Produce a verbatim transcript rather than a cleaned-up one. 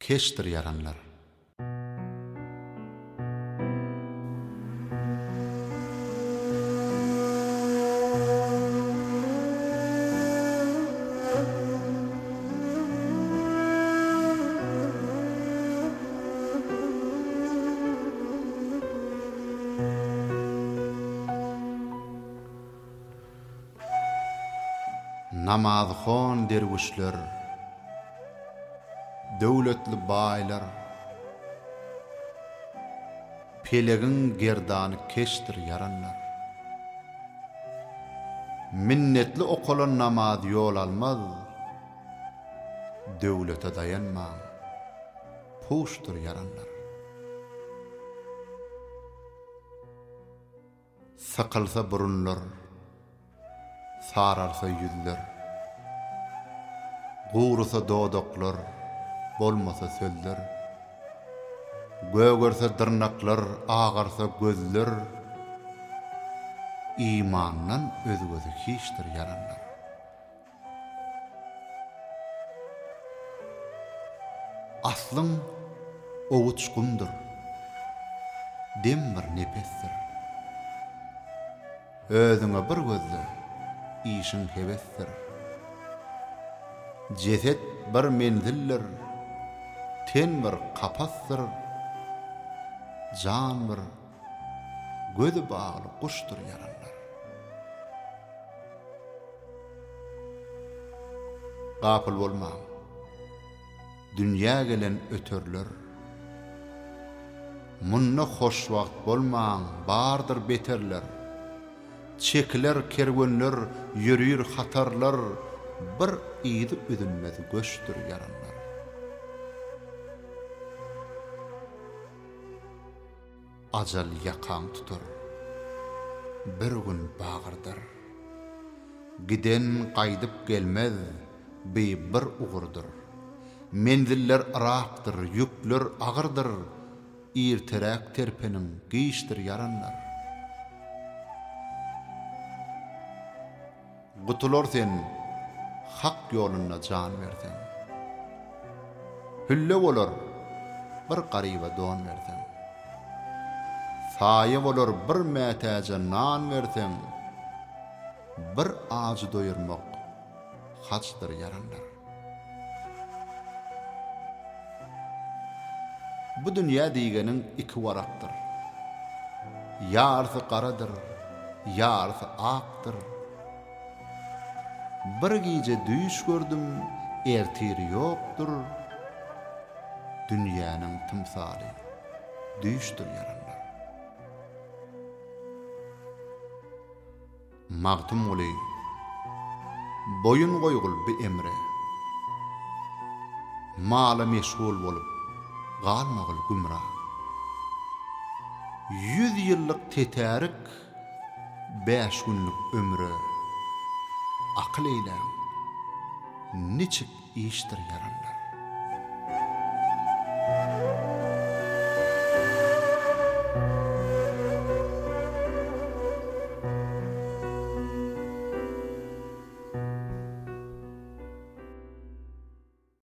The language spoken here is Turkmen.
keşdir yaranlar. Namazxon dervişler, döwletli baylar, pelegin gerdanı keşdir yaranlar. Minnetli okulan namaz yol almaz, döwlete dayanma, puştur yaranlar. Sakılsa burunlar, sararsa yüzler, gurusa dodoklar, bolmasa sözler, gögörse dırnaklar, ağarsa gözler, imandan özgözü hiçtir yaranlar. Aslın oğuçkundur, demir nefesdir. Özüňe bir gözle, işin hevesdir. Ceset bir menzildir, ten bir kapasdır, can bir gözü bağlı kuştur yaranlar. Gapıl bolma, dünya gelen ötörler, munna hoş wagt bolmaň, bardır beterler. Çekler kerwenler, yürüyür hatarlar, bir iyidi üdünmez göçtür yaranlar. Ajal yakan tutur, bir gün bağırdır. Giden qaydyp gelmez, bey bir uğurdur. Menziller ıraktır, yükler ağırdır, irterek terpenin giyiştir yaranlar. Gutulor sen, hak yoluna can versen. Hülle olur, bir qariba don versen. Saye olur, bir mätäje nan versen. Bir ağacı doyurmak, haçdır yaranlar. Bu dünya diýgeniň iki waraktır. Ýarysy qaradyr, ýarysy akdyr. Bir gece düýüş gördüm, ertiri yoktur. Dünýäniň tymsaly, düýüşdir yaranlar. Magtum oly, boyun goýgul bir emre. Mala meşgul bolup, galmagyl gümra. Yüz ýyllyk tetärik, beş günlük ömrü. Akıl eylem, niçik iştir yaranlar.